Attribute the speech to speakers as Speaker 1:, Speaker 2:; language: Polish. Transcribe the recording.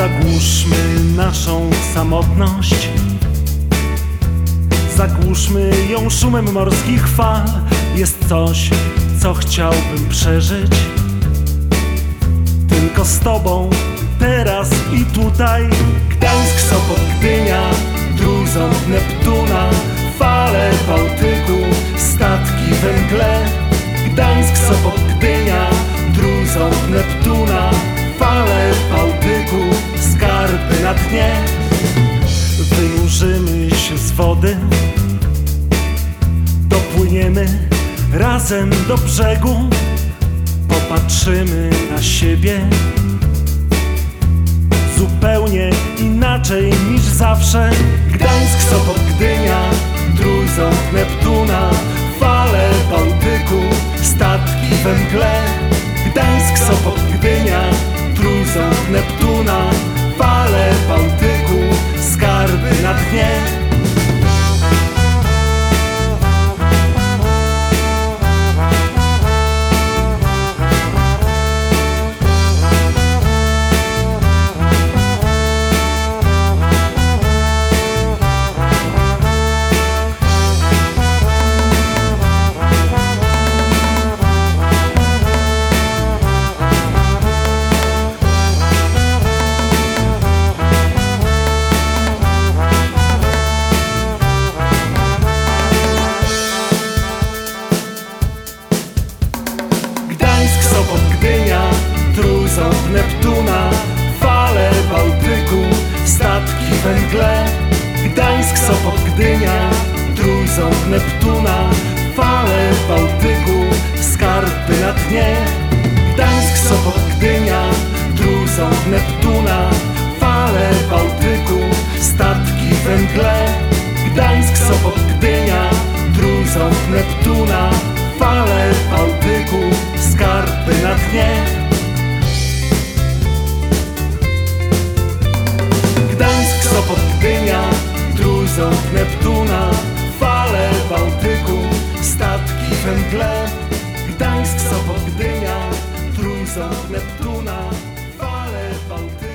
Speaker 1: Zagłuszmy naszą samotność, zagłuszmy ją szumem morskich fal. Jest coś, co chciałbym przeżyć tylko z tobą, teraz i tutaj. Gdańsk, Sopot, Gdynia, trójząb Neptuna, fale Bałtyku, statki we mgle. Gdańsk, Sopot, Gdynia, trójząb Neptuna, fale Bałtyku, skarby na dnie. Wynurzymy się z wody, dopłyniemy razem do brzegu, popatrzymy na siebie zupełnie inaczej niż zawsze. Gdańsk, Sopot, Gdynia, trójząb Neptuna, fale Bałtyku, statki we mgle. Gdańsk, Sopot, Gdynia, trójząb Neptuna, fale Bałtyku, skarby na dnie. Gdańsk, Sopot, Gdynia, trójząb Neptuna, fale Bałtyku, statki we mgle. Gdańsk, Sopot, Gdynia, trójząb Neptuna, fale Bałtyku, skarby na dnie. Gdańsk, Sopot, Gdynia, trójząb Neptuna, fale Bałtyku, statki we mgle. Gdańsk, Sopot, Gdynia, trójząb Neptuna, fale Bałtyku, skarby na dnie. Gdańsk, Sopot, Gdynia, trójząb Neptuna, fale Bałtyku, statki we mgle. Gdańsk, Sopot, Gdynia, trójząb Neptuna, fale Bałtyku.